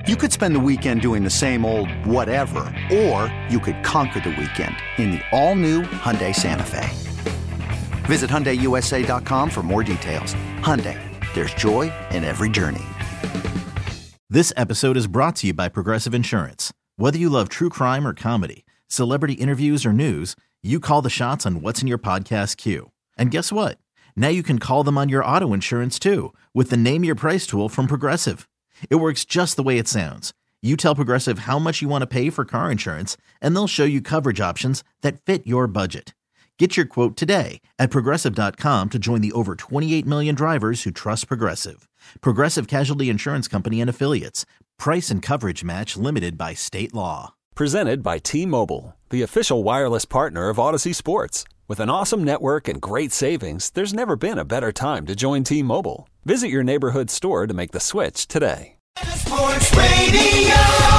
You could spend the weekend doing the same old whatever, or you could conquer the weekend in the all-new Hyundai Santa Fe. Visit HyundaiUSA.com for more details. Hyundai, there's joy in every journey. This episode is brought to you by Progressive Insurance. Whether you love true crime or comedy, celebrity interviews or news, you call the shots on what's in your podcast queue. And guess what? Now you can call them on your auto insurance too with the Name Your Price tool from Progressive. It works just the way it sounds. You tell Progressive how much you want to pay for car insurance, and they'll show you coverage options that fit your budget. Get your quote today at Progressive.com to join the over 28 million drivers who trust Progressive. Progressive Casualty Insurance Company and Affiliates. Price and coverage match limited by state law. Presented by T-Mobile, the official wireless partner of Odyssey Sports. With an awesome network and great savings, there's never been a better time to join T-Mobile. Visit your neighborhood store to make the switch today. Sports Radio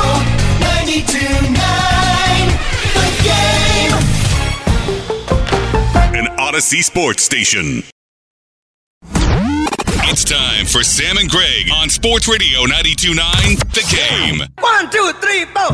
92.9 The Game. An Odyssey Sports Station. It's time for Sam and Greg on Sports Radio 92.9 The Game. 1, 2, 3, 4.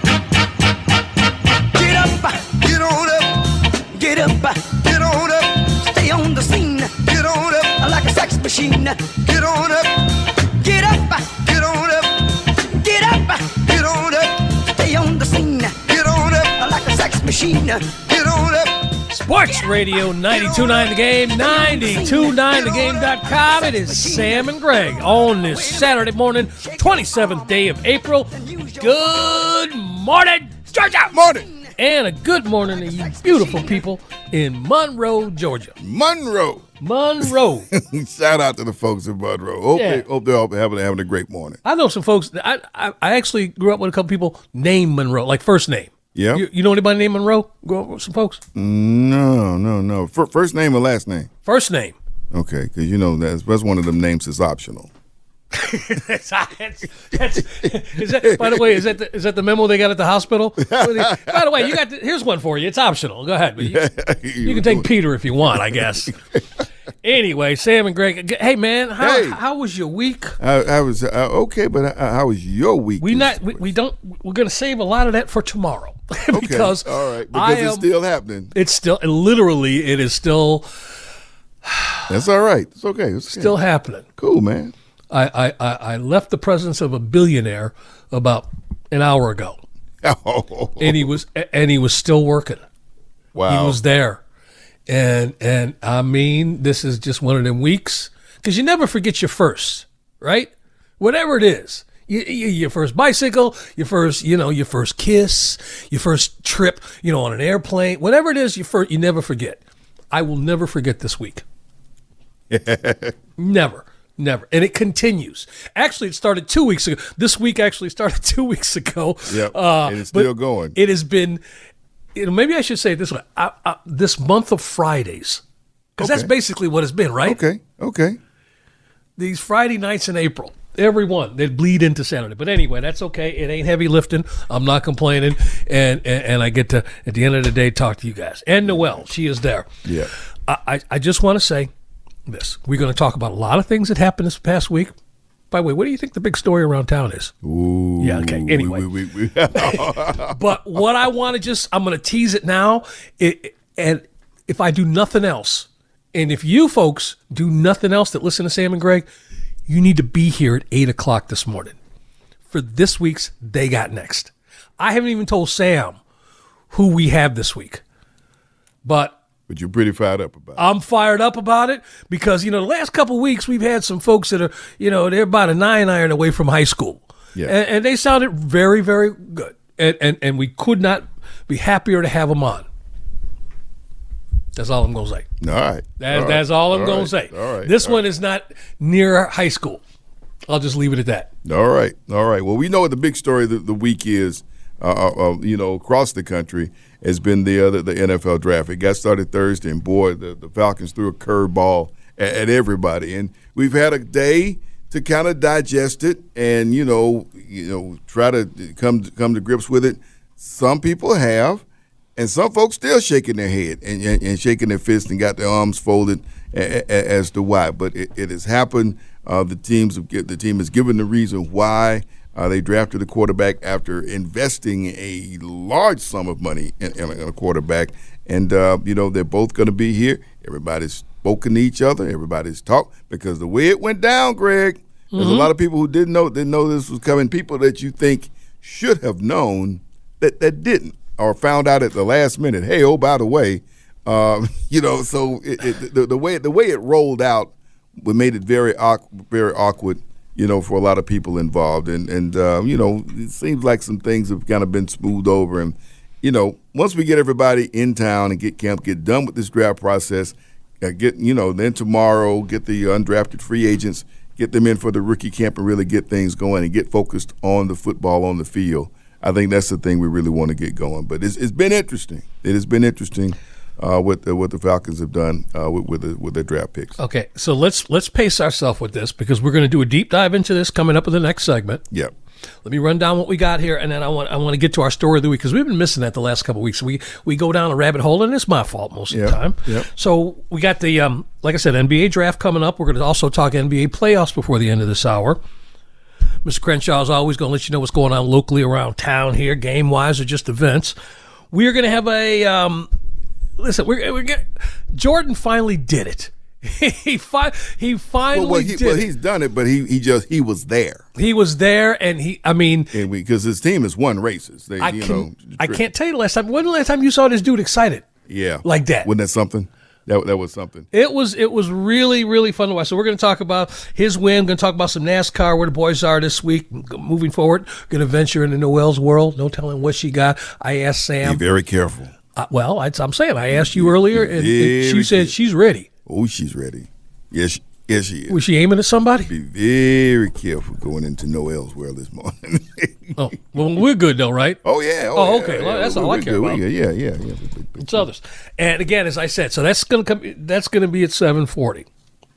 Get up, get on up, get up, get on up. Stay on the scene, get on up like a sex machine. Get on up, get up, get on up, get up, get on up. Stay on the scene, get on up like a sex machine. Get on up. Sports Radio 92.9 The Game, 92.9thegame.com. It is Sam and Greg on this Saturday morning, 27th day of April. Good morning, Georgia! Morning! And a good morning to you beautiful people in Monroe, Georgia. Monroe! Shout out to the folks in Monroe. Hope they're all having a great morning. I know some folks. I actually grew up with a couple people named Monroe, like first name. Yeah. You know anybody named Monroe? Grow up with some folks? No. First name or last name? First name. Okay, because you know that's one of them names that's optional. By the way, is that the memo they got at the hospital? By the way, here's one for you. It's optional. Go ahead. You can take Peter if you want, I guess. Anyway, Sam and Greg. Hey man, how was your week? I was okay, but how was your week? We're gonna save a lot of that for tomorrow. Because okay. All right, because it's still happening. It's still it is still. That's all right. It's okay. It's still happening. Cool, man. I left the presence of a billionaire about an hour ago, and he was still working. Wow, he was there, and I mean, this is just one of them weeks because you never forget your first, right? Whatever it is, your first bicycle, your first kiss, your first trip, on an airplane, whatever it is, you never forget. I will never forget this week. Never. And it continues. Actually, it started 2 weeks ago. This week actually started 2 weeks ago. Yep, and it's still going. It has been, maybe I should say it this way, this month of Fridays, because that's basically what it's been, right? Okay. These Friday nights in April, every one, they bleed into Saturday. But anyway, that's okay. It ain't heavy lifting. I'm not complaining. And I get to, at the end of the day, talk to you guys. And Noelle, she is there. Yeah. I just want to say, this. We're going to talk about a lot of things that happened this past week. By the way, what do you think the big story around town is? Ooh. Yeah, okay. Anyway. But what I want to I'm going to tease it now. And if I do nothing else, and if you folks do nothing else that listen to Sam and Greg, you need to be here at 8 o'clock this morning for this week's They Got Next. I haven't even told Sam who we have this week. But you're pretty fired up about it. I'm fired up about it because, the last couple of weeks we've had some folks that are, they're about a 9 iron away from high school. Yeah. And they sounded very, very good. And we could not be happier to have them on. That's all I'm going to say. All right. That's all I'm going to say. All right. This one is not near high school. I'll just leave it at that. All right. Well, we know what the big story of the week is, across the country. Has been the NFL draft. It got started Thursday, and boy, the Falcons threw a curveball at everybody. And we've had a day to kind of digest it and try to come to grips with it. Some people have, and some folks still shaking their head and shaking their fist and got their arms folded as to why. But it has happened. The team has given the reason why. They drafted a quarterback after investing a large sum of money in a quarterback. And, they're both going to be here. Everybody's spoken to each other. Everybody's talked. Because the way it went down, Greg, there's a lot of people who didn't know this was coming. People that you think should have known that didn't, or found out at the last minute. Hey, oh, by the way, so the way it rolled out, we made it very awkward, for a lot of people involved. And it seems like some things have kind of been smoothed over. And, once we get everybody in town and get done with this draft process, then tomorrow get the undrafted free agents, get them in for the rookie camp and really get things going and get focused on the football on the field. I think that's the thing we really want to get going. But it's been interesting. It has been interesting. What the Falcons have done with their draft picks. Okay, so let's pace ourselves with this because we're going to do a deep dive into this coming up in the next segment. Yep. Let me run down what we got here, and then I want to get to our story of the week because we've been missing that the last couple of weeks. We go down a rabbit hole, and it's my fault most of the time. Yep. So we got the like I said, NBA draft coming up. We're going to also talk NBA playoffs before the end of this hour. Mr. Crenshaw is always going to let you know what's going on locally around town here, game wise or just events. We are going to have a. Listen, Jordan finally did it. He finally did it. He's done it, but he was there. He was there, and because his team has won races. I can't tell you the last time. When was the last time you saw this dude excited? Yeah, like that. Wasn't that something? That was something. It was really, really fun to watch. So we're going to talk about his win. Going to talk about some NASCAR, where the boys are this week. Moving forward, going to venture into Noelle's world. No telling what she got. I asked Sam. Be very careful. I'm saying I asked you earlier, and she said she's ready. Oh, she's ready. Yes, she is. Was she aiming at somebody? Be very careful going into Noelle's world this morning. Oh, well, we're good though, right? Oh yeah. Okay. Yeah, well, that's all I care about. Yeah. It's others. And again, as I said, so that's gonna come. That's gonna be at 7:40.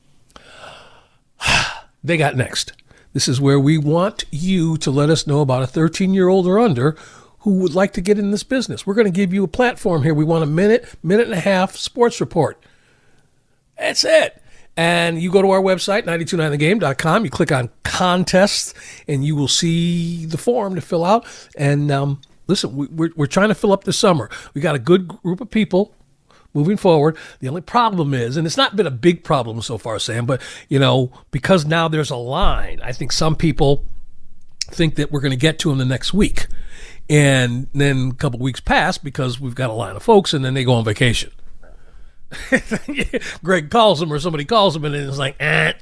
They got next. This is where we want you to let us know about a 13-year-old or under who would like to get in this business. We're going to give you a platform here. We want a minute and a half sports report. That's it. And you go to our website, 929thegame.com. You click on contests, and you will see the form to fill out. And listen, we're trying to fill up this summer. We got a good group of people moving forward. The only problem is, and it's not been a big problem so far, Sam, but, because now there's a line, I think some people think that we're going to get to them the next week. And then a couple weeks pass because we've got a line of folks, and then they go on vacation. Greg calls them, or somebody calls them, and it's like,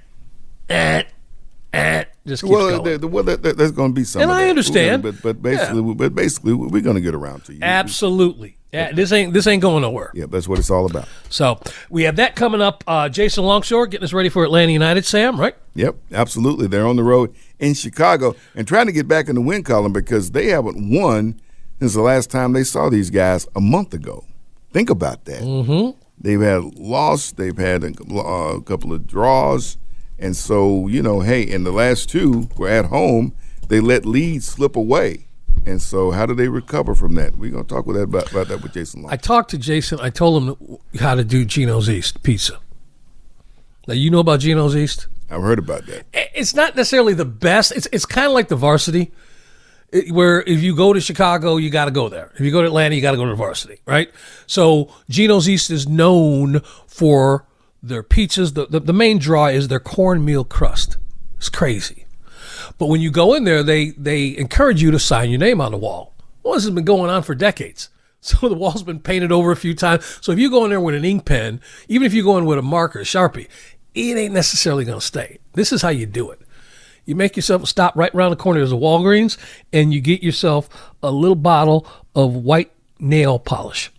just keeps going. There's going to be some. And I understand, but basically, we're going to get around to you. Absolutely. Yeah, this ain't going nowhere. Yeah, that's what it's all about. So we have that coming up. Jason Longshore getting us ready for Atlanta United, Sam, right? Yep, absolutely. They're on the road in Chicago and trying to get back in the win column because they haven't won since the last time they saw these guys a month ago. Think about that. Mm-hmm. They've had loss. They've had a couple of draws. And so, hey, in the last two were at home, they let leads slip away. And so how do they recover from that? We're going to talk about that with Jason Long. I talked to Jason. I told him how to do Gino's East pizza. Now, you know about Gino's East? I've heard about that. It's not necessarily the best. It's kind of like the Varsity, where if you go to Chicago, you got to go there. If you go to Atlanta, you got to go to the Varsity, right? So Gino's East is known for their pizzas. The main draw is their cornmeal crust. It's crazy. But when you go in there, they encourage you to sign your name on the wall. Well, this has been going on for decades. So the wall's been painted over a few times. So if you go in there with an ink pen, even if you go in with a marker, Sharpie, it ain't necessarily going to stay. This is how you do it. You make yourself a stop right around the corner. There's a Walgreens, and you get yourself a little bottle of white nail polish,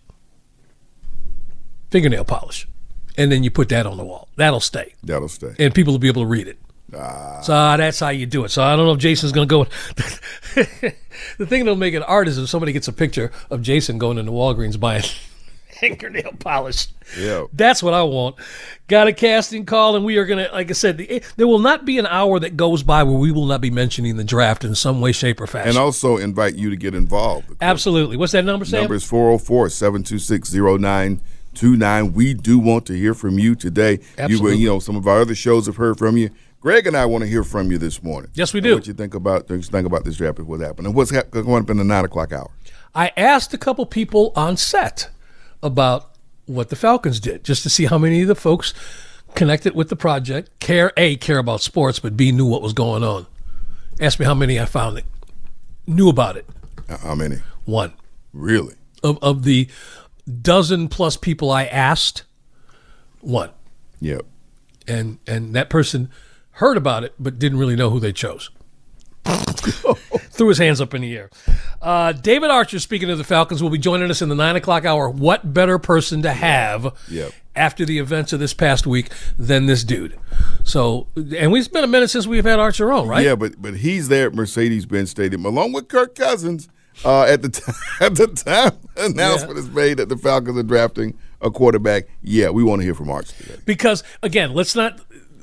fingernail polish, and then you put that on the wall. That'll stay. And people will be able to read it. So that's how you do it. So I don't know if Jason's going to go. The thing that'll make it art is if somebody gets a picture of Jason going into Walgreens buying fingernail polish. Yeah. That's what I want. Got a casting call, and we are going to, like I said, there will not be an hour that goes by where we will not be mentioning the draft in some way, shape, or fashion. And also invite you to get involved. Absolutely. What's that number, Sam? Number is 404-726-0929. We do want to hear from you today. Absolutely. Some of our other shows have heard from you. Greg and I want to hear from you this morning. Yes, we do. What you think about this draft and what happened, and what's going up in the 9 o'clock hour. I asked a couple people on set about what the Falcons did, just to see how many of the folks connected with the project, care about sports, but B, knew what was going on. Ask me how many I found that knew about it. How many? One. Really? Of the dozen plus people I asked, one. Yep. And that person heard about it, but didn't really know who they chose. Threw his hands up in the air. David Archer, speaking of the Falcons, will be joining us in the 9 o'clock hour. What better person to have after the events of this past week than this dude? So, and it's been a minute since we've had Archer on, right? Yeah, but he's there at Mercedes-Benz Stadium along with Kirk Cousins at the time the announcement is made that the Falcons are drafting a quarterback. Yeah, we want to hear from Archer today. Because, again, let's not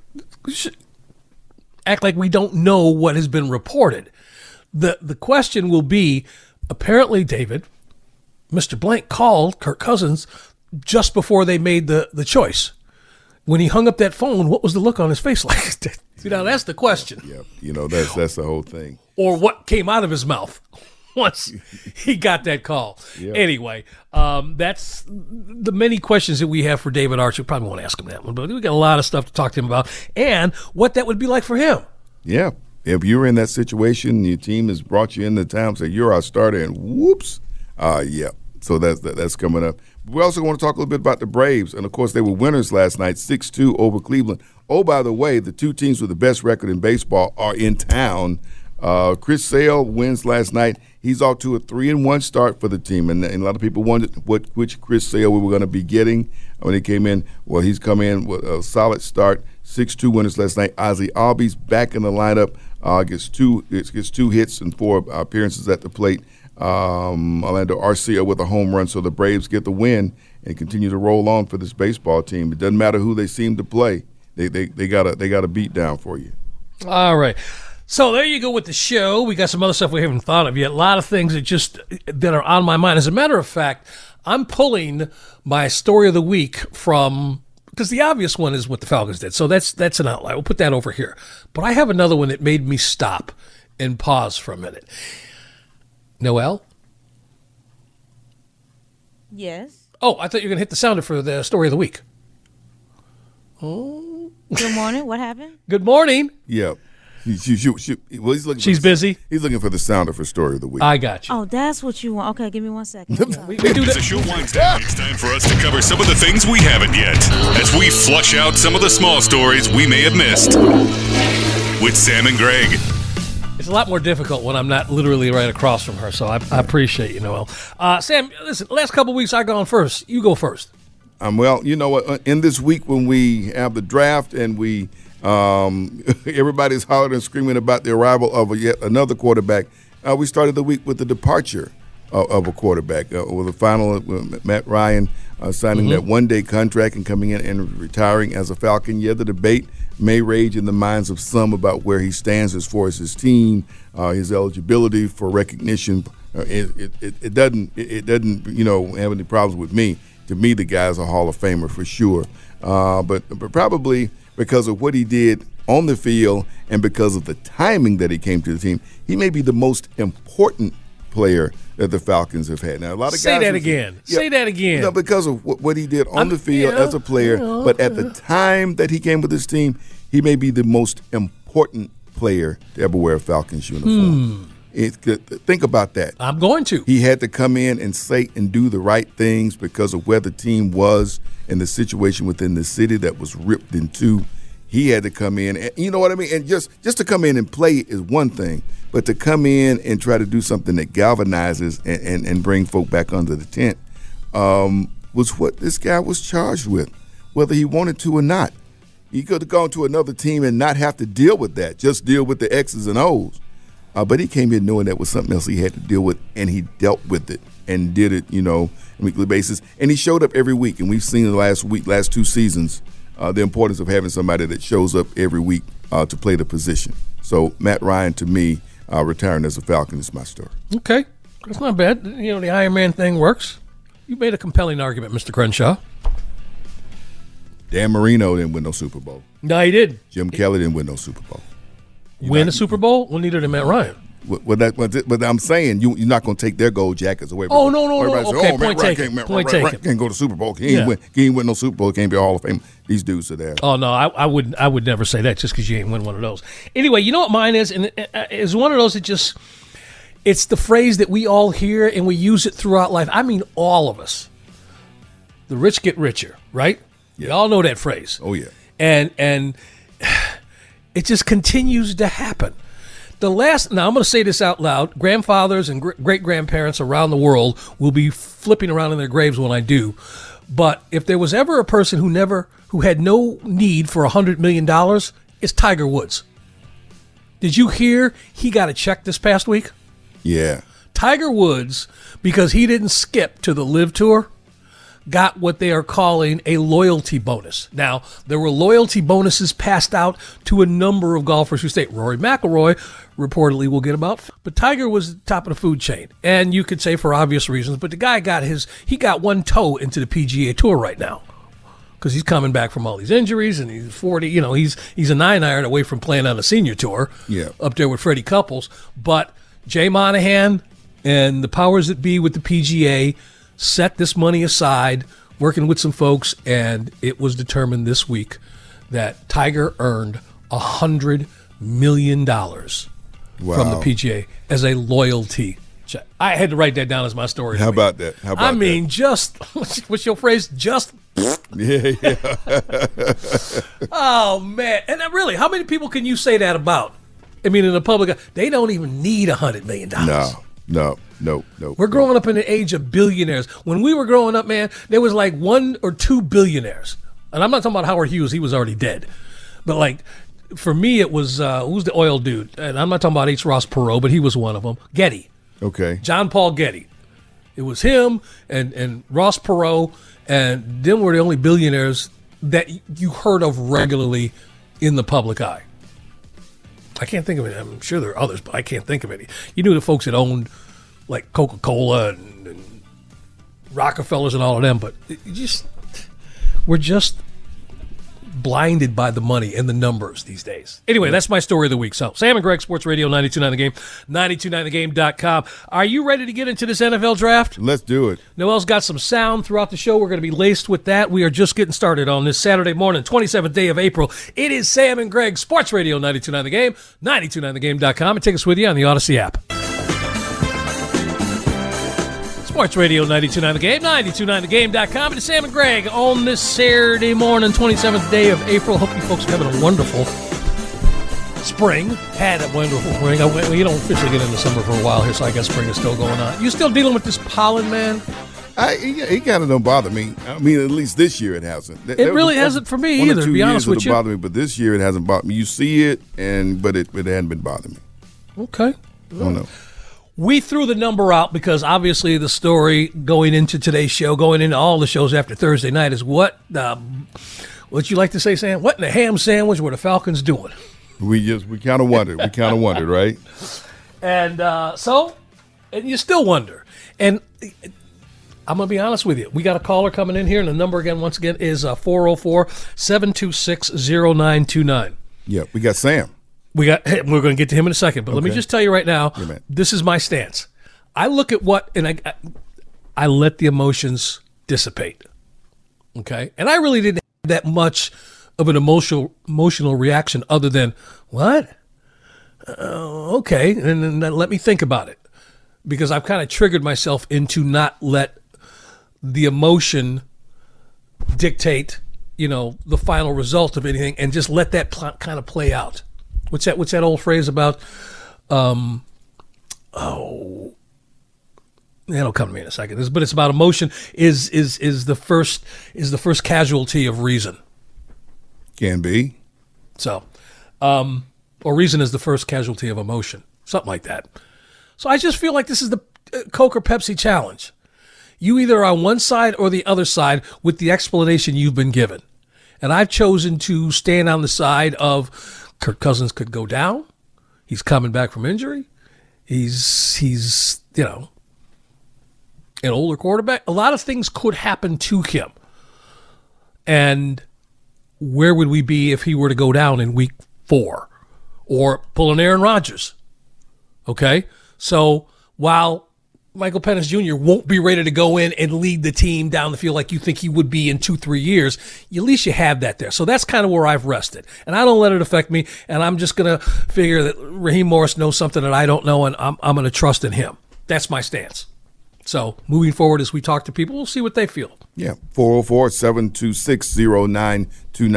act like we don't know what has been reported. The question will be, apparently, David, Mr. Blank called Kirk Cousins just before they made the choice. When he hung up that phone, what was the look on his face like? See, now that's the question. Yeah, that's the whole thing. Or what came out of his mouth once he got that call. Yeah. Anyway, that's the many questions that we have for David Archer. We probably won't ask him that one, but we got a lot of stuff to talk to him about and what that would be like for him. Yeah. If you were in that situation, your team has brought you into town, say you're our starter, and whoops, So that's coming up. We also want to talk a little bit about the Braves, and of course they were winners last night, 6-2 over Cleveland. Oh, by the way, the two teams with the best record in baseball are in town. Chris Sale wins last night. He's off to a 3-1 start for the team, and a lot of people wondered which Chris Sale we were going to be getting when he came in. Well, he's come in with a solid start, 6-2 winners last night. Ozzie Albies back in the lineup. Gets two hits and 4 appearances at the plate. Orlando Arcia with a home run, so the Braves get the win and continue to roll on for this baseball team. It doesn't matter who they seem to play; they got a beat down for you. All right, so there you go with the show. We got some other stuff we haven't thought of yet. A lot of things that are on my mind. As a matter of fact, I'm pulling my story of the week from. Because the obvious one is what the Falcons did. So that's an outlier. We'll put that over here. But I have another one that made me stop and pause for a minute. Noelle? Yes. Oh, I thought you were going to hit the sounder for the story of the week. Oh. Good morning. What happened? Good morning. Yeah. He's looking. She's busy. He's looking for the sounder for story of the week. I got you. Oh, that's what you want. Okay, give me 1 second. we do As the show winds down, it's time for us to cover some of the things we haven't yet, as we flush out some of the small stories we may have missed. With Sam and Greg. It's a lot more difficult when I'm not literally right across from her, so I appreciate you, Noelle. Sam, listen, last couple of weeks I've gone first. You go first. Well, you know what? In this week when we have the draft and we everybody's hollering and screaming about the arrival of yet another quarterback, we started the week with the departure of a quarterback, with the final Matt Ryan signing that one-day contract and coming in and retiring as a Falcon. Yeah, the debate may rage in the minds of some about where he stands as far as his team, his eligibility for recognition. It doesn't have any problems with me. To me, the guy's a Hall of Famer for sure. But probably because of what he did on the field and because of the timing that he came to the team, he may be the most important player that the Falcons have had. Now, a lot of Say guys that again. Say that again. No, because of what he did on the field as a player, but at the time that he came with this team, he may be the most important player to ever wear a Falcons uniform. Think about that. I'm going to. He had to come in and say and do the right things because of where the team was and the situation within the city that was ripped in two. He had to come in, and you know what I mean? And just to come in and play is one thing, but to come in and try to do something that galvanizes and bring folk back under the tent was what this guy was charged with, whether he wanted to or not. He could have gone to another team and not have to deal with that, just deal with the X's and O's. But he came here knowing that was something else he had to deal with, and he dealt with it and did it, on a weekly basis. And he showed up every week, and we've seen in the last 2 seasons, the importance of having somebody that shows up every week to play the position. So Matt Ryan, to me, retiring as a Falcon is my story. Okay. That's not bad. The Iron Man thing works. You made a compelling argument, Mr. Crenshaw. Dan Marino didn't win no Super Bowl. No, he did. Jim Kelly didn't win no Super Bowl. Win a Super Bowl? Well, neither did Matt Ryan. But I'm saying you're not going to take their gold jackets away from Oh, them. no. Everybody Okay, say, point taken. Matt Point Ryan taken. can't go to Super Bowl. He ain't win no Super Bowl. Can't be a Hall of Fame. These dudes are there. Oh, no, I would never say that just because you ain't win one of those. Anyway, you know what mine is? And it's one of those that just, it's the phrase that we all hear and we use it throughout life. I mean, all of us. The rich get richer, right? Yeah. You all know that phrase. Oh, yeah. And it just continues to happen. Now I'm going to say this out loud. Grandfathers and great-grandparents around the world will be flipping around in their graves when I do. But if there was ever a person who had no need for $100 million, it's Tiger Woods. Did you hear he got a check this past week? Yeah. Tiger Woods, because he didn't skip to the LIV Tour, got what they are calling a loyalty bonus. Now, there were loyalty bonuses passed out to a number of golfers who stayed. Rory McIlroy reportedly will get about, but Tiger was top of the food chain. And you could say for obvious reasons, but the guy got one toe into the PGA Tour right now because he's coming back from all these injuries and he's 40, he's a 9-iron away from playing on the senior tour up there with Freddie Couples. But Jay Monahan and the powers that be with the PGA set this money aside, working with some folks, and it was determined this week that Tiger earned $100 million from the PGA as a loyalty check. I had to write that down as my story. How about that? Just, what's your phrase? Just. Yeah. Oh, man. And really, how many people can you say that about? I mean, in the public, they don't even need $100 million. No. We're growing up in the age of billionaires. When we were growing up, man, there was like 1 or 2 billionaires. And I'm not talking about Howard Hughes. He was already dead. But like, for me, it was, who's the oil dude? And I'm not talking about H. Ross Perot, but he was one of them. Getty. Okay. John Paul Getty. It was him and Ross Perot, and them were the only billionaires that you heard of regularly in the public eye. I can't think of it. I'm sure there are others, but I can't think of any. You knew the folks that owned like Coca-Cola and Rockefellers and all of them, but we're just blinded by the money and the numbers these days. Anyway, that's my story of the week. So, Sam and Greg, Sports Radio 92.9 The Game, 92.9thegame.com. Are you ready to get into this NFL draft? Let's do it. Noel's got some sound throughout the show. We're going to be laced with that. We are just getting started on this Saturday morning, 27th day of April. It is Sam and Greg, Sports Radio 92.9 The Game, 92.9thegame.com, and take us with you on the Odyssey app. Sports Radio 92.9 The Game, 92.9thegame.com, and Sam and Greg on this Saturday morning, 27th day of April. Hope you folks are having a wonderful spring. Had a wonderful spring. You don't officially get into summer for a while here, so I guess spring is still going on. You still dealing with this pollen, man? It kind of don't bother me. I mean, at least this year it hasn't. It really hasn't for me either, to be honest with you. Bother me, but this year it hasn't bothered me. You see it, but it hadn't been bothering me. Okay. I don't know. We threw the number out because obviously the story going into today's show, going into all the shows after Thursday night is what you like to say, Sam? What in the ham sandwich were the Falcons doing? We kind of wondered. Right? And and you still wonder. And I'm going to be honest with you. We got a caller coming in here, and the number once again is 404-726-0929. Yeah, we got Sam. We're going to get to him in a second, but let me just tell you right now, this is my stance. I look at and I let the emotions dissipate. Okay? And I really didn't have that much of an emotional reaction other than, what? Okay, and then let me think about it. Because I've kind of triggered myself into not let the emotion dictate, the final result of anything, and just let that kind of play out. What's that old phrase about? That'll come to me in a second. But it's about emotion is the first casualty of reason. Can be. So, or reason is the first casualty of emotion, something like that. So I just feel like this is the Coke or Pepsi challenge. You either are on one side or the other side with the explanation you've been given, and I've chosen to stand on the side of Kirk Cousins could go down. He's coming back from injury. He's an older quarterback. A lot of things could happen to him. And where would we be if he were to go down in week 4 or pull an Aaron Rodgers? Okay? So while Michael Penix Jr. won't be ready to go in and lead the team down the field like you think he would be in 2-3 years, at least you have that there. So that's kind of where I've rested. And I don't let it affect me, and I'm just going to figure that Raheem Morris knows something that I don't know, and I'm going to trust in him. That's my stance. So moving forward as we talk to people, we'll see what they feel. Yeah, 404-726-0929,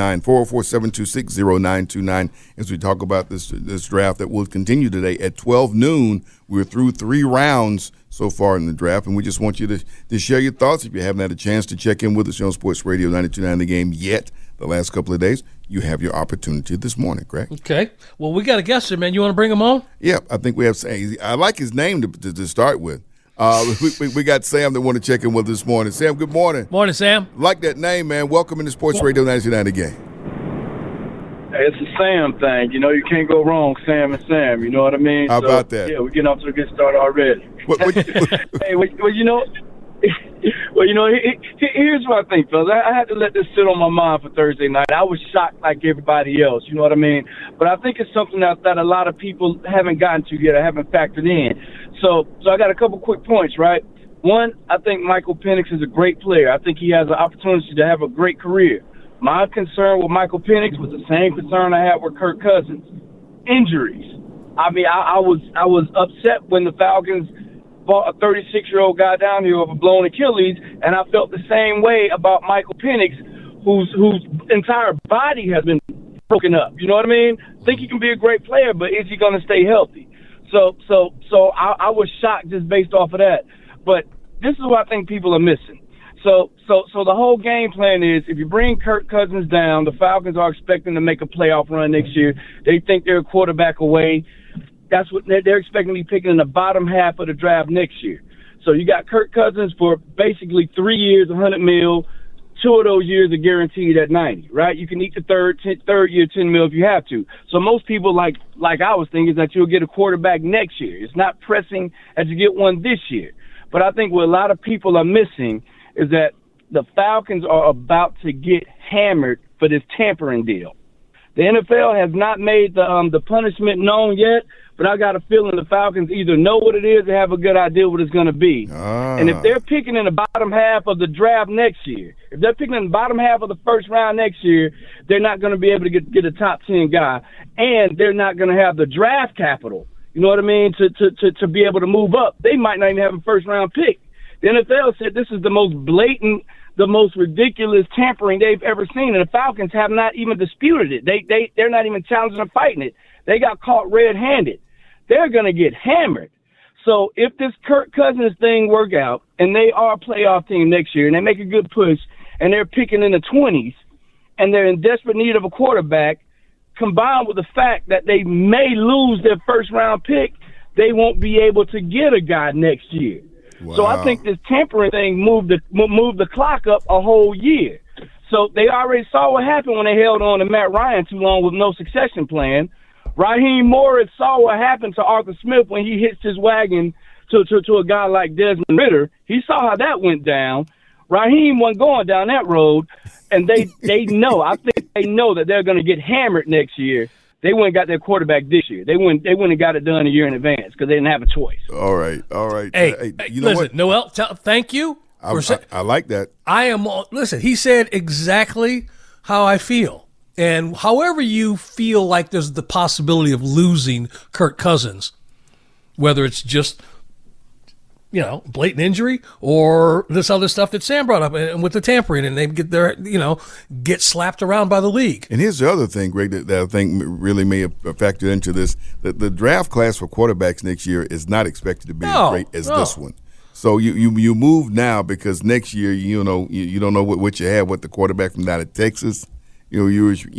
404-726-0929 as we talk about this draft that will continue today at 12 noon. We're through 3 rounds so far in the draft, and we just want you to share your thoughts. If you haven't had a chance to check in with us on Sports Radio 92.9 The Game yet the last couple of days, you have your opportunity this morning, Greg. Okay. Well, we got a guest here, man. You want to bring him on? Yeah, I think we have. I like his name to start with. We got Sam that want to check in with us this morning. Sam, good morning. Morning, Sam. Like that name, man. Welcome into Sports Radio 92.9 The Game. It's a Sam thing. You know, you can't go wrong, Sam and Sam. You know what I mean? How about that? Yeah, we're getting off to a good start already. Hey, well, you know, here's what I think, fellas. I had to let this sit on my mind for Thursday night. I was shocked like everybody else, you know what I mean? But I think it's something that a lot of people haven't gotten to yet or haven't factored in. So I got a couple quick points, right? One, I think Michael Penix is a great player. I think he has an opportunity to have a great career. My concern with Michael Penix was the same concern I had with Kirk Cousins. Injuries. I mean, I was upset when the Falcons brought a 36-year-old guy down here with a blown Achilles, and I felt the same way about Michael Penix, whose entire body has been broken up. You know what I mean? I think he can be a great player, but is he going to stay healthy? So I was shocked just based off of that. But this is what I think people are missing. So the whole game plan is if you bring Kirk Cousins down, the Falcons are expecting to make a playoff run next year. They think they're a quarterback away. That's what they're expecting to be picking in the bottom half of the draft next year. So you got Kirk Cousins for basically 3 years, $100 million. 2 of those years are guaranteed at 90, right? You can eat the third year, $10 million if you have to. So most people, like I was thinking, is that you'll get a quarterback next year. It's not pressing as you get one this year. But I think what a lot of people are missing is that the Falcons are about to get hammered for this tampering deal. The NFL has not made the punishment known yet, but I got a feeling the Falcons either know what it is or have a good idea what it's going to be. And if they're picking in the bottom half of the draft next year, if they're picking in the bottom half of the first round next year, they're not going to be able to get a top 10 guy, and they're not going to have the draft capital, you know what I mean, to be able to move up. They might not even have a first-round pick. The NFL said this is the most blatant, the most ridiculous tampering they've ever seen, and the Falcons have not even disputed it. They're not even challenging or fighting it. They got caught red-handed. They're going to get hammered. So if this Kirk Cousins thing work out, and they are a playoff team next year, and they make a good push, and they're picking in the 20s, and they're in desperate need of a quarterback, combined with the fact that they may lose their first-round pick, they won't be able to get a guy next year. Wow. So I think this tampering thing moved the clock up a whole year. So they already saw what happened when they held on to Matt Ryan too long with no succession plan. Raheem Morris saw what happened to Arthur Smith when he hitched his wagon to a guy like Desmond Ridder. He saw how that went down. Raheem wasn't going down that road, and they know. I think they know that they're going to get hammered next year. They went and got their quarterback this year. They went and got it done a year in advance because they didn't have a choice. All right. Hey, you know listen, what? Noel, thank you. I like that. Listen, he said exactly how I feel. And however you feel like there's the possibility of losing Kirk Cousins, whether it's just, blatant injury or this other stuff that Sam brought up and with the tampering, and they get slapped around by the league. And here's the other thing, Greg, that I think really may have factored into this, that the draft class for quarterbacks next year is not expected to be as great as this one. So you move now because next year, you don't know what you have, what the quarterback from down at Texas, who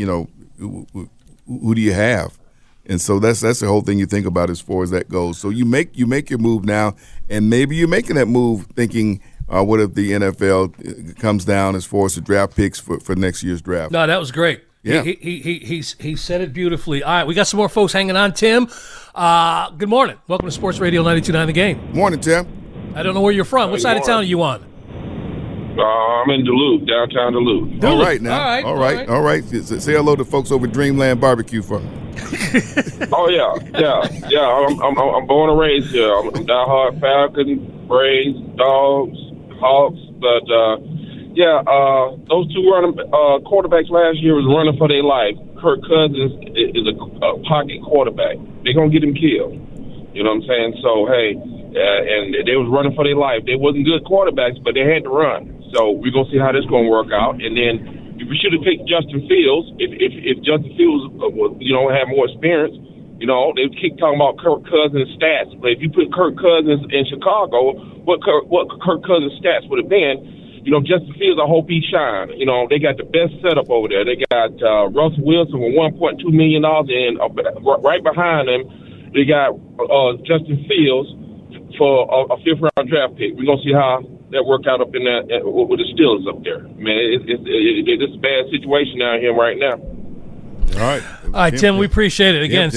do you have? And so that's the whole thing you think about as far as that goes. So you make your move now, and maybe you're making that move thinking, what if the NFL comes down as far as the draft picks for next year's draft? No, that was great. Yeah. He said it beautifully. All right, we got some more folks hanging on. Tim, good morning. Welcome to Sports Radio 92.9 The Game. Morning, Tim. I don't know where you're from. What side of town are you on? I'm in Duluth, downtown Duluth. All right now. All right. Say hello to folks over Dreamland Barbecue for me. Oh yeah. I'm born and raised here. I'm diehard Falcon, Braves, Dogs, Hawks. But those two quarterbacks last year was running for their life. Kirk Cousins is a pocket quarterback. They're gonna get him killed. You know what I'm saying? So hey, and they was running for their life. They wasn't good quarterbacks, but they had to run. So we're gonna see how this gonna work out. And then we should have picked Justin Fields if Justin Fields had more experience. They keep talking about Kirk Cousins' stats, but if you put Kirk Cousins in Chicago, what Kirk Cousins' stats would have been? Justin Fields, I hope he shine. They got the best setup over there. They got Russell Wilson with $1.2 million, and right behind him, they got Justin Fields for a fifth-round draft pick. We're gonna see how that work out up in that with the Steelers up there. Man, it's a bad situation down here right now. All right, Tim, we appreciate it. Again,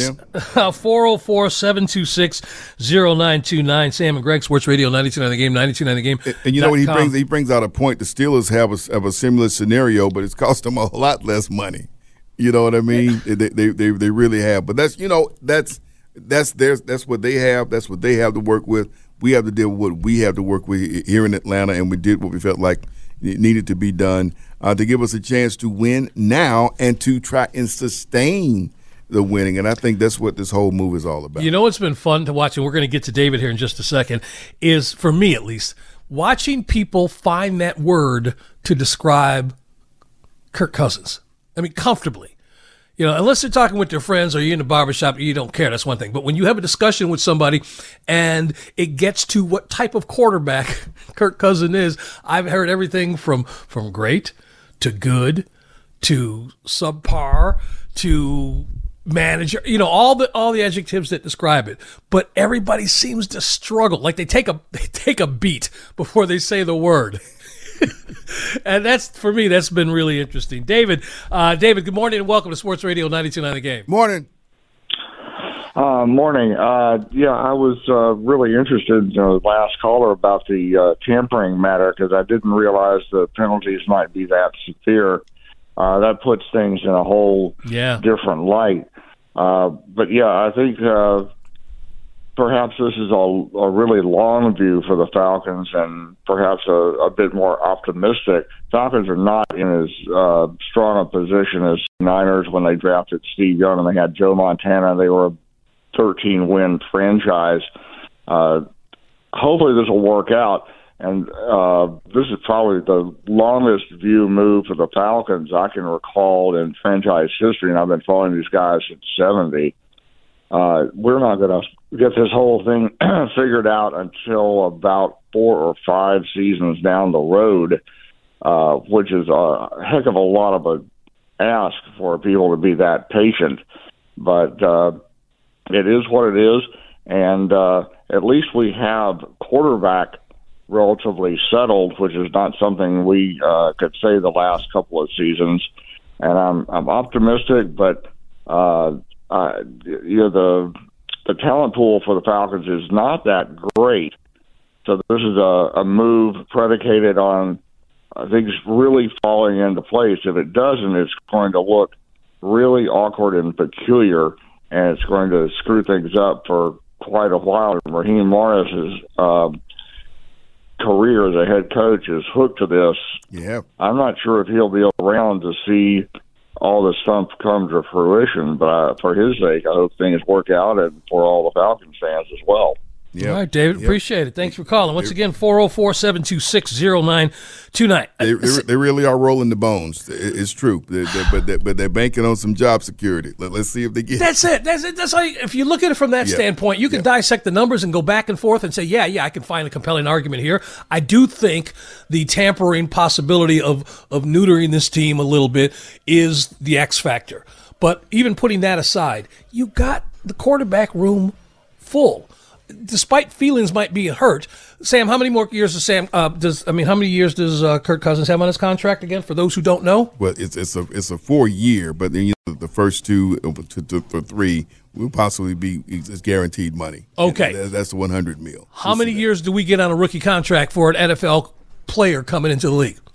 404-726-0929. Sam and Greg, Sports Radio 92.9 The Game, 92.9 The Game. And you know what he brings out a point. The Steelers have a similar scenario, but it's cost them a lot less money. You know what I mean? They really have. But that's what they have. That's what they have to work with. We have to deal with what we have to work with here in Atlanta, and we did what we felt like needed to be done to give us a chance to win now and to try and sustain the winning. And I think that's what this whole move is all about. What's been fun to watch, and we're going to get to David here in just a second, is, for me at least, watching people find that word to describe Kirk Cousins. I mean, comfortably. Unless they're talking with their friends or you're in the barbershop, you don't care. That's one thing. But when you have a discussion with somebody and it gets to what type of quarterback Kirk Cousins is, I've heard everything from great to good to subpar to manager, all the adjectives that describe it. But everybody seems to struggle. Like they take a beat before they say the word. And for me, that's been really interesting. David, good morning and welcome to Sports Radio 92.9 The Game. Morning. Morning. I was really interested in the last caller about the tampering matter because I didn't realize the penalties might be that severe. That puts things in a whole different light. I think perhaps this is a really long view for the Falcons and perhaps a bit more optimistic. Falcons are not in as strong a position as Niners when they drafted Steve Young and they had Joe Montana. They were a 13-win franchise. Hopefully this will work out. And this is probably the longest view move for the Falcons I can recall in franchise history, and I've been following these guys since 70. We're not going to get this whole thing figured out until about 4 or 5 seasons down the road, which is a heck of a lot of a ask for people to be that patient. But it is what it is, and at least we have quarterback relatively settled, which is not something we could say the last couple of seasons. And I'm optimistic, but the talent pool for the Falcons is not that great. So this is a move predicated on things really falling into place. If it doesn't, it's going to look really awkward and peculiar, and it's going to screw things up for quite a while. Raheem Morris's career as a head coach is hooked to this. Yeah, I'm not sure if he'll be around to see all this stuff come to fruition, but for his sake, I hope things work out, and for all the Falcons fans as well. Yep. All right, David, appreciate it. Thanks for calling. Once again, 404-726-0929. They really are rolling the bones. It's true, but they're banking on some job security. Let's see if they get. That's it. That's how if you look at it from that standpoint, you can dissect the numbers and go back and forth and say, I can find a compelling argument here. I do think the tampering possibility of neutering this team a little bit is the X factor. But even putting that aside, you got the quarterback room full. Despite feelings might be hurt, Sam, how many more years does how many years does Kirk Cousins have on his contract again? For those who don't know, well, it's a 4-year, but then the first 2 to 3 will possibly be guaranteed money. Okay, that's the $100 million. How many years do we get on a rookie contract for an NFL player coming into the league?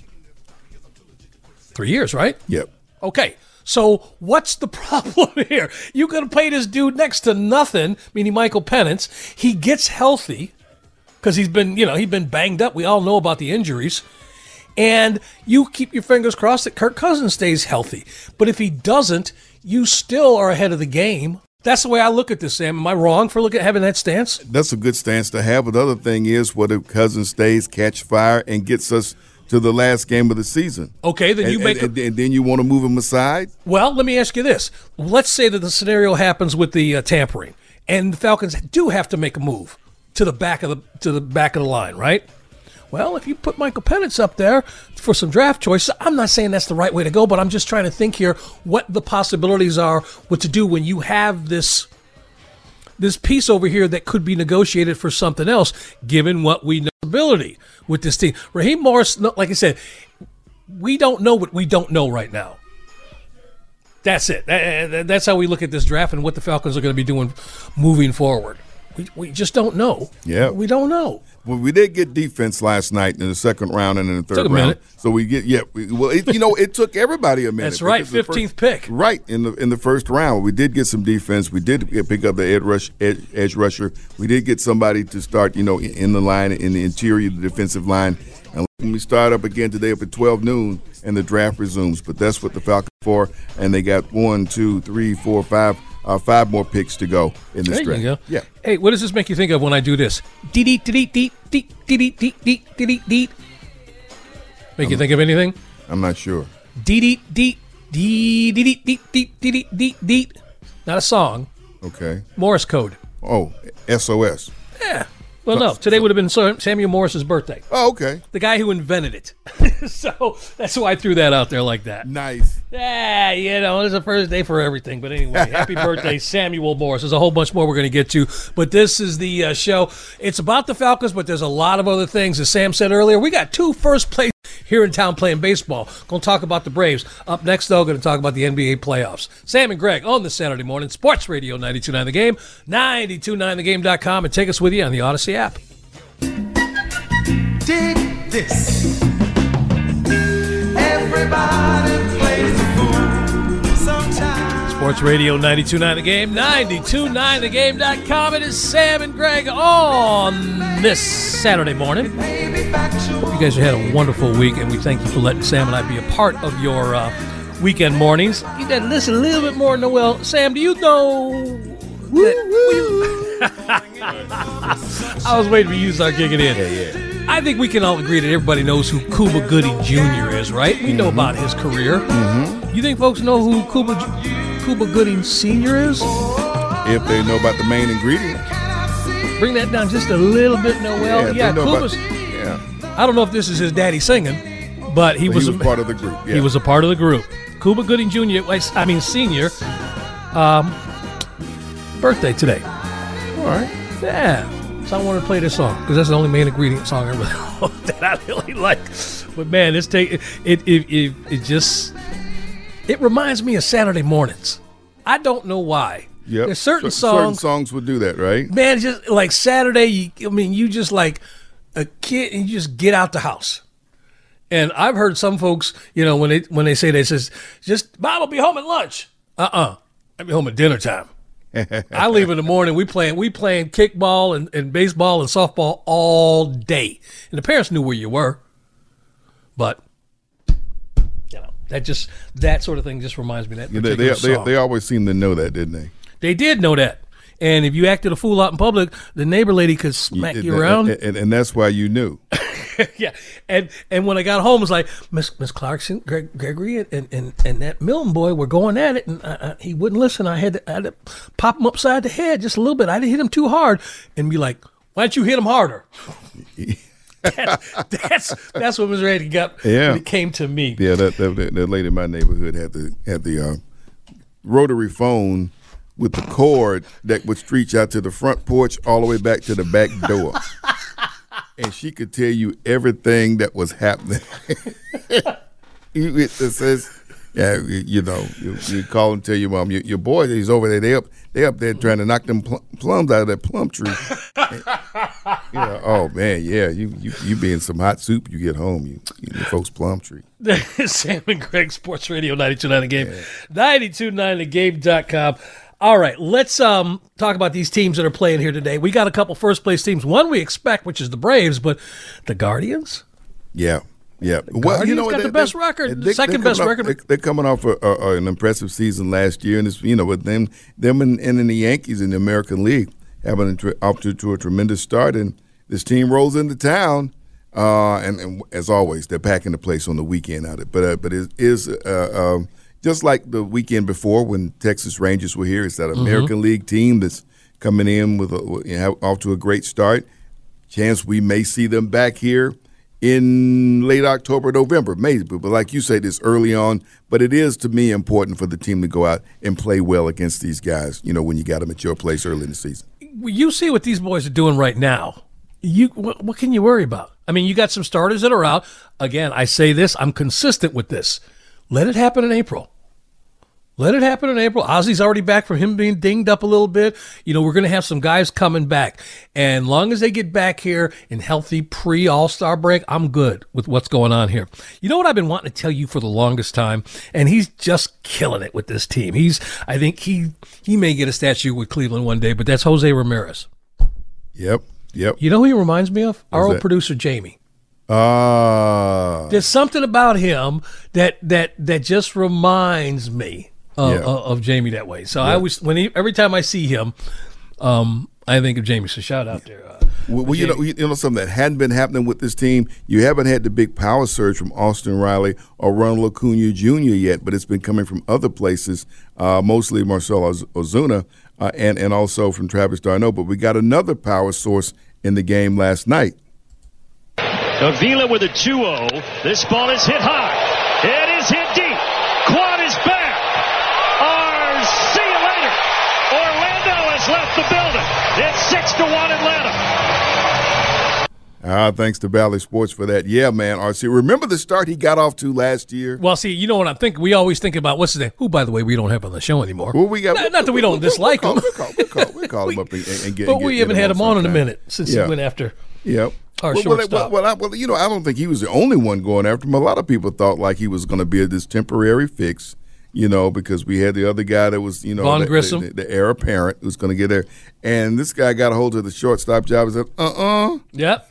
3 years, right? Yep. Okay. So what's the problem here? You're going to pay this dude next to nothing, meaning Michael Penix. He gets healthy because he's been banged up. We all know about the injuries. And you keep your fingers crossed that Kirk Cousins stays healthy. But if he doesn't, you still are ahead of the game. That's the way I look at this, Sam. Am I wrong for having that stance? That's a good stance to have. But the other thing is, what if Cousins stays, catch fire, and gets us to the last game of the season? Okay, then and then you want to move him aside? Well, let me ask you this. Let's say that the scenario happens with the tampering, and the Falcons do have to make a move to the back of the line, right? Well, if you put Michael Penix up there for some draft choices, I'm not saying that's the right way to go, but I'm just trying to think here what the possibilities are, what to do when you have this piece over here that could be negotiated for something else, given what we know ability with this team. Raheem Morris, like I said, we don't know what we don't know right now. That's it. That's how we look at this draft and what the Falcons are going to be doing moving forward. We just don't know. Yeah. We don't know. Well, we did get defense last night in the second round and in the third round. Minute. So we get it took everybody a minute. That's right, 15th pick. Right, in the first round. We did get some defense. We did pick up the edge rusher. We did get somebody to start, in the line, in the interior, the defensive line. And when we start up again today up at 12 noon and the draft resumes. But that's what the Falcons are for. And they got 5 more picks to go in this draft. There you go. Yeah. Hey, what does this make you think of when I do this? Deet. Make you think of anything? I'm not sure. Deet. Not a song. Okay. Morse code. Oh, SOS. Yeah. Well, no. Today would have been Samuel Morris's birthday. Oh, okay. The guy who invented it. So that's why I threw that out there like that. Nice. Yeah, it's the first day for everything. But anyway, happy birthday, Samuel Morris. There's a whole bunch more we're going to get to. But this is the show. It's about the Falcons, but there's a lot of other things. As Sam said earlier, we got 2 first place here in town playing baseball. Going to talk about the Braves. Up next, though, going to talk about the NBA playoffs. Sam and Greg on this Saturday morning. Sports Radio 92.9 The Game, 929thegame.com, and take us with you on the Odyssey app. Dig this. Everybody plays the fool sometimes. Sports Radio 92.9 The Game, 929thegame.com. It is Sam and Greg on this Saturday morning. Hope you guys have had a wonderful week, and we thank you for letting Sam and I be a part of your weekend mornings. You got to listen a little bit more. Noel, Sam, do you know I was waiting for you to start kicking in. Yeah. I think we can all agree that everybody knows who Cuba Gooding Jr. is, right? We know about his career. Mm-hmm. You think folks know who Cuba Gooding Sr. is? If they know about the main ingredient. Bring that down just a little bit, Noel. Yeah, Cuba's. I don't know if this is his daddy singing, but he was part of the group. Yeah. He was a part of the group. Cuba Gooding Jr., Senior, birthday today. All right. Yeah. So I want to play this song because that's the only main ingredient song that I really like. But man, it reminds me of Saturday mornings. I don't know why. Yep. There's certain songs would do that, right? Man, just like Saturday, you just like a kid and you just get out the house. And I've heard some folks, when they say they says, just Bob will be home at lunch. I'll be home at dinner time. I leave in the morning. We playing kickball and baseball and softball all day. And the parents knew where you were. But that sort of thing just reminds me of that particular song. They always seem to know that, didn't they? They did know that. And if you acted a fool out in public, the neighbor lady could smack you around. And that's why you knew. Yeah. And when I got home, it was like, Miss Clarkson, Gregory, and that Milton boy were going at it, and he wouldn't listen. I had to pop him upside the head just a little bit. I didn't hit him too hard. And be like, why don't you hit him harder? That's what Ms. Reddy got when it came to me. Yeah, that lady in my neighborhood had the rotary phone with the cord that would stretch out to the front porch all the way back to the back door. And she could tell you everything that was happening. It says, you call and tell your mom, your boy, he's over there. They up there trying to knock them plums out of that plum tree. Oh man, yeah. You be in some hot soup. You get home. You eat the folks' plum tree. Sam and Greg, Sports Radio 92.9 The Game, 92.9thegame.com. All right, let's talk about these teams that are playing here today. We got a couple first-place teams. One we expect, which is the Braves, but the Guardians? Yeah. Yeah. Well, got the best record, second best record. They're coming off an impressive season last year, and it's, with them and the Yankees in the American League having off to a tremendous start, and this team rolls into town. And as always, they're packing the place on the weekend out of it. But it is just like the weekend before when Texas Rangers were here. It's that American League team that's coming in with off to a great start. Chance we may see them back here in late October, November, maybe. But like you said, it's early on. But it is, to me, important for the team to go out and play well against these guys, when you got them at your place early in the season. You see what these boys are doing right now. What can you worry about? I mean, you got some starters that are out. Again, I say this. I'm consistent with this. Let it happen in April. Ozzy's already back from him being dinged up a little bit. We're going to have some guys coming back. And long as they get back here in healthy pre-All-Star break, I'm good with what's going on here. You know what I've been wanting to tell you for the longest time? And he's just killing it with this team. I think he may get a statue with Cleveland one day, but that's Jose Ramirez. Yep. You know who he reminds me of? Our old producer, Jamie. There's something about him that just reminds me of Jamie that way. So every time I see him, I think of Jamie. So shout out there. Something that hadn't been happening with this team. You haven't had the big power surge from Austin Riley or Ronald Acuna Jr. yet, but it's been coming from other places, mostly Marcell Ozuna and also from Travis d'Arnaud. But we got another power source in the game last night. Avila with a 2-0. This ball is hit high. It is hit deep. Quad is back. See you later. Orlando has left the building. It's 6-1 Atlanta. Thanks to Valley Sports for that. Yeah, man, RC. Remember the start he got off to last year? Well, see, you know what I'm thinking? We always think about, what's his name? Who, by the way, we don't have on the show anymore. Well, we got not that we don't dislike him. We call him up and get. But we haven't had him on in a minute since he went after. Yep. Our shortstop. I don't think he was the only one going after him. A lot of people thought like he was going to be this temporary fix, because we had the other guy that was, Vaughn Grissom, the heir apparent, who's going to get there. And this guy got a hold of the shortstop job and said, Yep.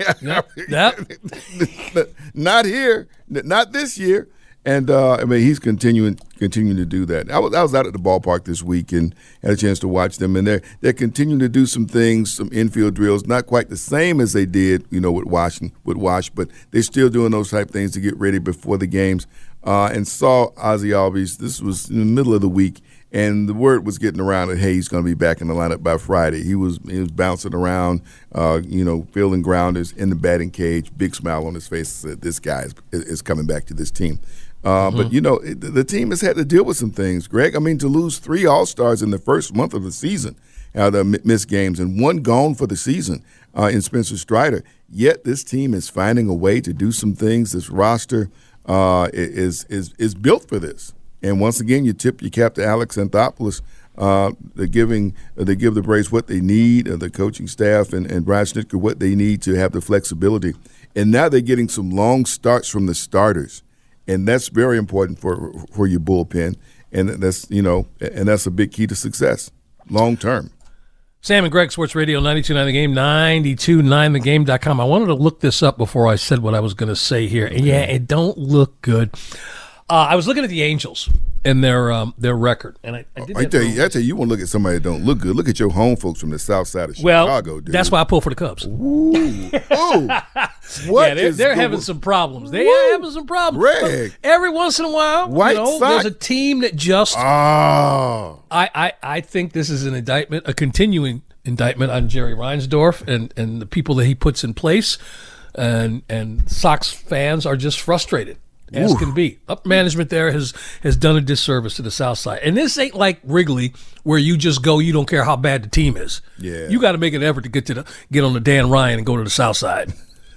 Not here. Not this year. And, he's continuing to do that. I was out at the ballpark this week and had a chance to watch them. And they're continuing to do some things, some infield drills, not quite the same as they did, with Wash, but they're still doing those type things to get ready before the games. And saw Ozzy Albies. This was in the middle of the week, and the word was getting around that, hey, he's going to be back in the lineup by Friday. He was bouncing around, fielding grounders in the batting cage, big smile on his face. Said, this guy is coming back to this team. But, the team has had to deal with some things, Greg. I mean, to lose 3 All-Stars in the first month of the season, the missed games, and 1 gone for the season in Spencer Strider. Yet this team is finding a way to do some things. This roster is built for this. And once again, you tip your cap to Alex Anthopoulos. They give the Braves what they need, the coaching staff and Brian Snitker what they need to have the flexibility. And now they're getting some long starts from the starters. And that's very important for your bullpen, and that's a big key to success, long term. Sam and Greg, Sports Radio 92.9 The Game, 92.9thegame.com. I wanted to look this up before I said what I was going to say here, and it don't look good. I was looking at the Angels and their record, and I tell you want to look at somebody that don't look good. Look at your home folks from the south side of Chicago, dude. That's why I pull for the Cubs. Ooh. They're having some problems. They are having some problems. Greg. Every once in a while, there's a team that just. Oh. I think this is a continuing indictment on Jerry Reinsdorf and the people that he puts in place, and Sox fans are just frustrated. As can be. Up management there has done a disservice to the South Side. And this ain't like Wrigley where you just go, you don't care how bad the team is. Yeah. You got to make an effort to get on the Dan Ryan and go to the South Side.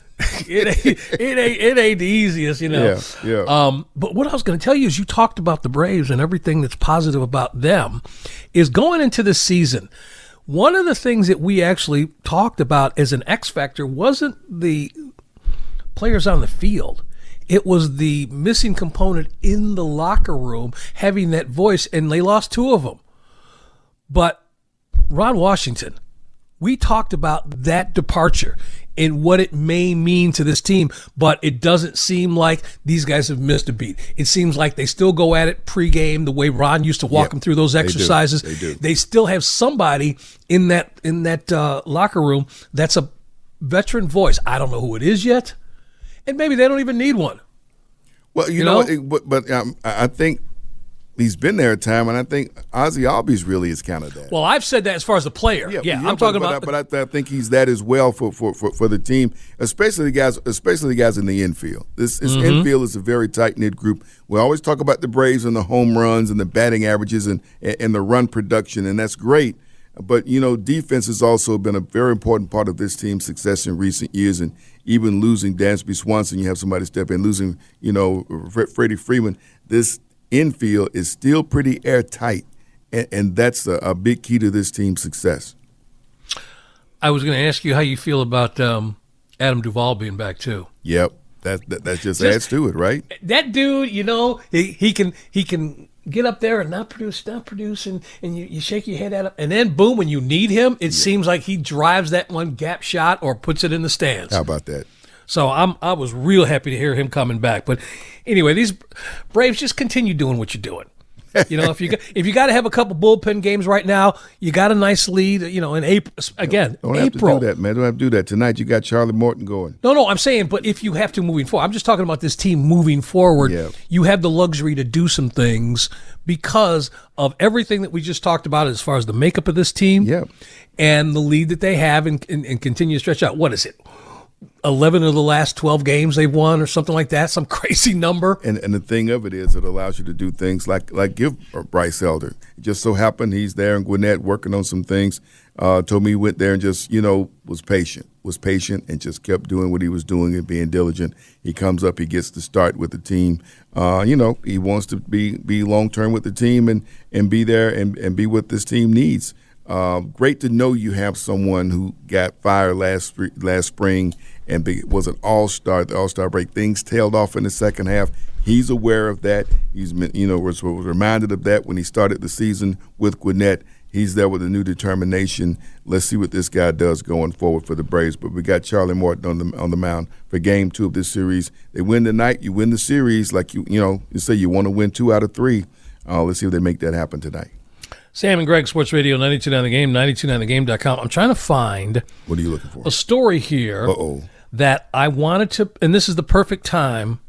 it ain't the easiest, Yeah. But what I was going to tell you is you talked about the Braves and everything that's positive about them is going into the season. One of the things that we actually talked about as an X factor wasn't the players on the field. It was the missing component in the locker room, having that voice, and they lost 2 of them. But Ron Washington, we talked about that departure and what it may mean to this team, but it doesn't seem like these guys have missed a beat. It seems like they still go at it pregame the way Ron used to walk them through those exercises. They do. They still have somebody in that locker room that's a veteran voice. I don't know who it is yet, and maybe they don't even need one. Well, you know? But I think he's been there a time, and I think Ozzie Albies really is kind of that. Well, I've said that as far as the player. Yeah, I'm talking about. But I think he's that as well for the team, especially the guys in the infield. This infield is a very tight knit group. We always talk about the Braves and the home runs and the batting averages and the run production, and that's great. But defense has also been a very important part of this team's success in recent years, and even losing Dansby Swanson, you have somebody step in. Losing Freddie Freeman, this infield is still pretty airtight, and that's a big key to this team's success. I was going to ask you how you feel about Adam Duvall being back too. Yep, that just adds to it, right? That dude, he can get up there and not produce, and you shake your head at him, and then boom, when you need him, it seems like he drives that one gap shot or puts it in the stands. How about that? So I was real happy to hear him coming back. But anyway, these Braves, just continue doing what you're doing. If you got to have a couple bullpen games right now, you got a nice lead. In April again. Don't have to do that, man. Don't have to do that tonight. You got Charlie Morton going. No, I'm saying, but if you have to moving forward, I'm just talking about this team moving forward. Yeah. You have the luxury to do some things because of everything that we just talked about as far as the makeup of this team. Yeah. And the lead that they have and continue to stretch out. What is it? 11 of the last 12 games they've won or something like that, some crazy number. And the thing of it is it allows you to do things like give Bryce Elder. It just so happened he's there in Gwinnett working on some things. Told me he went there and just, was patient and just kept doing what he was doing and being diligent. He comes up, he gets to start with the team. He wants to be long-term with the team and be there and be what this team needs. Great to know you have someone who got fired last spring and was an all-star at the All-Star break. Things tailed off in the second half. He's aware of that. He's was reminded of that when he started the season with Gwinnett. He's there with a new determination. Let's see what this guy does going forward for the Braves. But we got Charlie Morton on the mound for Game 2 of this series. They win tonight, you win the series. Like you say you want to win 2 out of 3. Let's see if they make that happen tonight. Sam and Greg, Sports Radio 92.9 The Game, 92.9thegame.com. I'm trying to find. What are you looking for? A story here that I wanted to, and this is the perfect time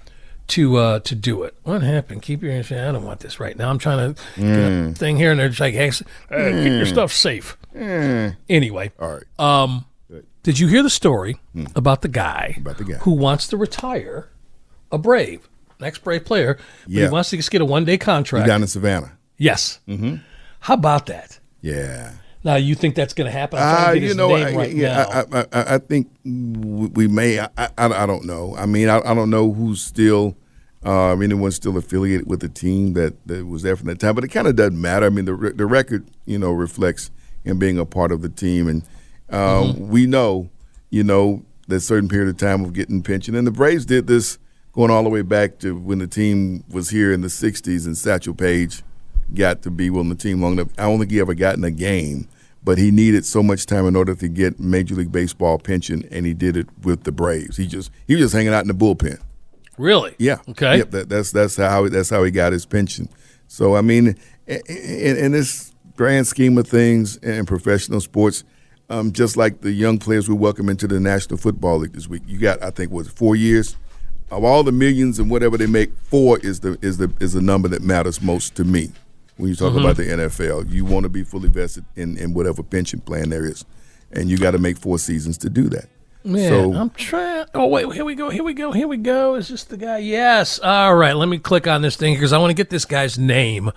to do it. What happened? Keep your hands. I don't want this right now. I'm trying to get a thing here, and they're just like, hey, keep your stuff safe. Anyway. All right. Did you hear the story about the guy who wants to retire a Brave, next Brave player, but he wants to just get a one-day contract? Down in Savannah. Yes. Mm-hmm. How about that? Yeah. Now, you think that's going to happen? I'm trying to get his name now. I think we may. I don't know. I mean, I don't know who's still, anyone's still affiliated with the team that was there from that time. But it kind of doesn't matter. I mean, the record, reflects him being a part of the team. And we know, that certain period of time of getting pension. And the Braves did this going all the way back to when the team was here in the 60s and Satchel Paige got to be on the team long enough. I don't think he ever got in a game, but he needed so much time in order to get Major League Baseball pension, and he did it with the Braves. He was just hanging out in the bullpen. Really? Yeah. Okay. Yep. That's how he got his pension. So I mean, in this grand scheme of things in professional sports, just like the young players we welcome into the National Football League this week, you got 4 years. Of all the millions and whatever they make, 4 is the number that matters most to me. When you talk about the NFL, you want to be fully vested in whatever pension plan there is, and you got to make 4 seasons to do that. Man, so, I'm trying. Oh wait, here we go. Is this the guy? Yes. All right, let me click on this thing because I want to get this guy's name.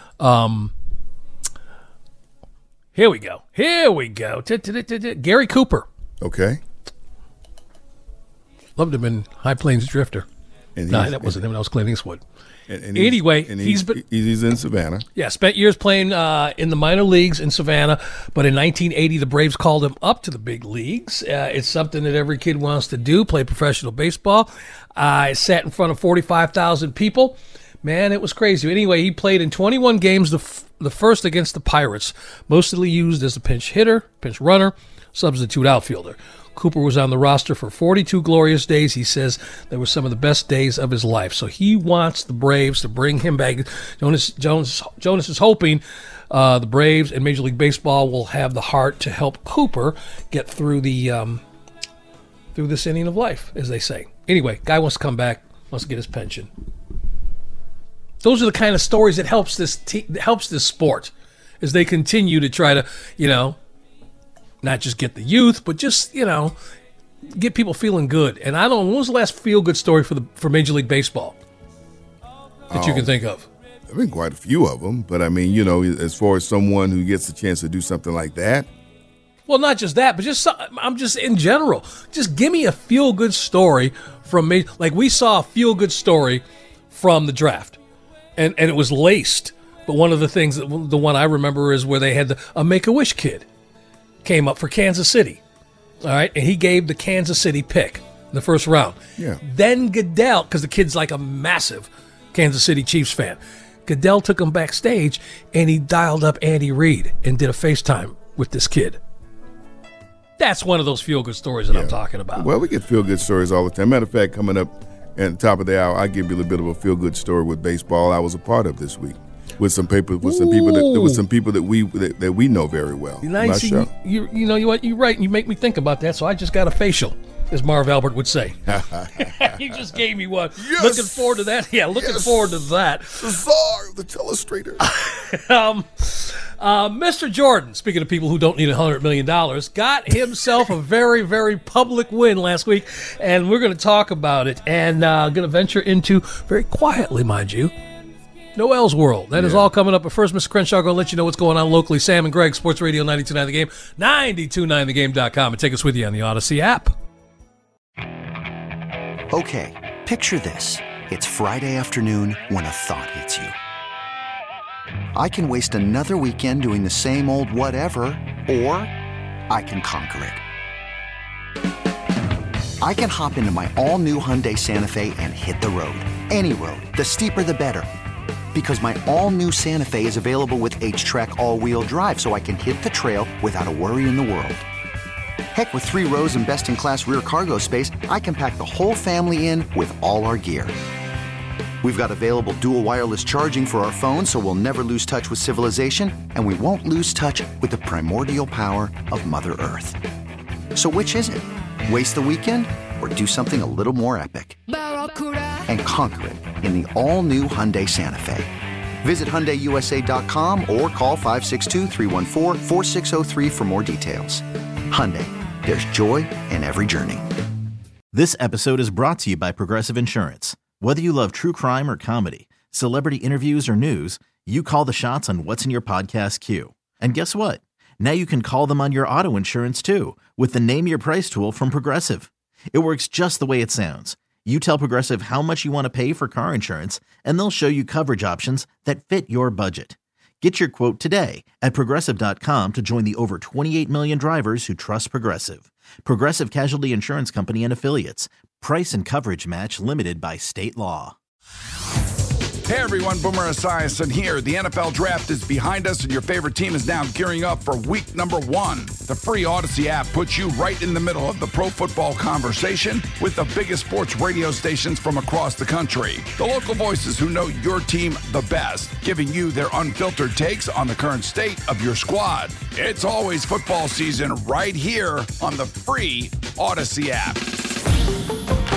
Here we go. Gary Cooper. Okay. Loved him in High Plains Drifter. No, that wasn't him. That was Clint Eastwood. Anyway, he's in Savannah. Yeah, spent years playing in the minor leagues in Savannah, but in 1980, the Braves called him up to the big leagues. It's something that every kid wants to do, play professional baseball. I sat in front of 45,000 people. Man, it was crazy. Anyway, he played in 21 games, the first against the Pirates, mostly used as a pinch hitter, pinch runner, substitute outfielder. Cooper was on the roster for 42 glorious days. He says they were some of the best days of his life. So he wants the Braves to bring him back. Jonas is hoping the Braves and Major League Baseball will have the heart to help Cooper get through through this inning of life, as they say. Anyway, guy wants to come back, wants to get his pension. Those are the kind of stories that helps this sport as they continue to try to, not just get the youth, but just, get people feeling good. And I don't know, when was the last feel-good story for Major League Baseball that you can think of? There have been quite a few of them, but I mean, as far as someone who gets a chance to do something like that. Well, not just that, but I'm just in general. Just give me a feel-good story from me. Like we saw a feel-good story from the draft, and it was laced. But one of the things, the one I remember is where they had a Make-A-Wish kid came up for Kansas City, all right, and he gave the Kansas City pick in the first round. Yeah. Then Goodell, because the kid's like a massive Kansas City Chiefs fan, Goodell took him backstage and he dialed up Andy Reid and did a FaceTime with this kid. That's one of those feel-good stories that I'm talking about. Well, we get feel-good stories all the time. Matter of fact, coming up at the top of the hour, I give you a little bit of a feel-good story with baseball I was a part of this week. With some people that we know very well. Nice. You're right. You make me think about that. So I just got a facial, as Marv Albert would say. You just gave me one. Yes. Looking forward to that. Yeah, looking forward to that. The czar, the telestrator. Mr. Jordan, speaking of people who don't need $100 million, got himself a very, very public win last week, and we're going to talk about it and going to venture into, very quietly, mind you, Noel's World. That is all coming up. But first, Mr. Crenshaw, going to let you know what's going on locally. Sam and Greg, Sports Radio 92.9 The Game, 92.9thegame.com, and take us with you on the Odyssey app. Okay, picture this. It's Friday afternoon when a thought hits you. I can waste another weekend doing the same old whatever, or I can conquer it. I can hop into my all-new Hyundai Santa Fe and hit the road. Any road. The steeper, the better. Because my all-new Santa Fe is available with H-Track all-wheel drive, so I can hit the trail without a worry in the world. Heck, with 3 rows and best-in-class rear cargo space, I can pack the whole family in with all our gear. We've got available dual wireless charging for our phones, so we'll never lose touch with civilization, and we won't lose touch with the primordial power of Mother Earth. So which is it? Waste the weekend or do something a little more epic? And conquer it in the all-new Hyundai Santa Fe. Visit HyundaiUSA.com or call 562-314-4603 for more details. Hyundai, there's joy in every journey. This episode is brought to you by Progressive Insurance. Whether you love true crime or comedy, celebrity interviews or news, you call the shots on what's in your podcast queue. And guess what? Now you can call them on your auto insurance too with the Name Your Price tool from Progressive. It works just the way it sounds. You tell Progressive how much you want to pay for car insurance, and they'll show you coverage options that fit your budget. Get your quote today at Progressive.com to join the over 28 million drivers who trust Progressive. Progressive Casualty Insurance Company and Affiliates. Price and coverage match limited by state law. Hey everyone, Boomer Esiason here. The NFL Draft is behind us and your favorite team is now gearing up for week number 1. The free Odyssey app puts you right in the middle of the pro football conversation with the biggest sports radio stations from across the country. The local voices who know your team the best, giving you their unfiltered takes on the current state of your squad. It's always football season right here on the free Odyssey app.